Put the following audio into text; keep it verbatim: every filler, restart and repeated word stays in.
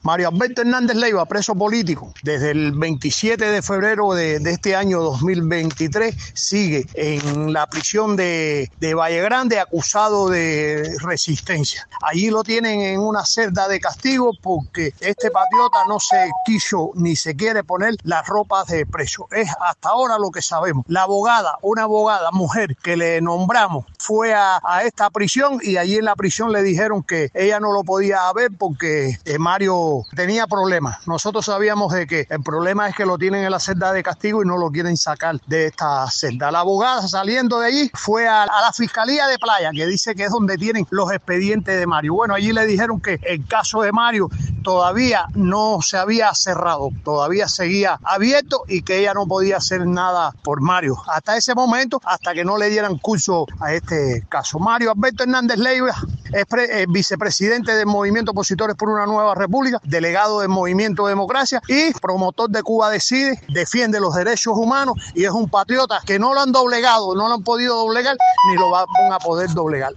Mario Alberto Hernández Leiva, preso político, desde el veintisiete de febrero de, de este año dos mil veintitrés, sigue en la prisión de, de Valle Grande acusado de resistencia. Allí lo tienen en una celda de castigo porque este patriota no se quiso ni se quiere poner las ropas de preso. Es hasta ahora lo que sabemos. La abogada, una abogada mujer que le nombramos, fue a, a esta prisión y allí en la prisión le dijeron que ella no lo podía ver porque eh, Mario tenía problemas. Nosotros sabíamos de que el problema es que lo tienen en la celda de castigo y no lo quieren sacar de esta celda. La abogada, saliendo de allí, fue a, a la Fiscalía de Playa, que dice que es donde tienen los expedientes de Mario. Bueno, allí le dijeron que el caso de Mario todavía no se había cerrado, todavía seguía abierto y que ella no podía hacer nada por Mario. Hasta ese momento, hasta que no le dieran curso a este caso. Mario Alberto Hernández Leiva es, pre, es vicepresidente del Movimiento Opositores por una Nueva República, delegado del Movimiento Democracia y promotor de Cuba Decide, defiende los derechos humanos y es un patriota que no lo han doblegado, no lo han podido doblegar ni lo van a poder doblegar.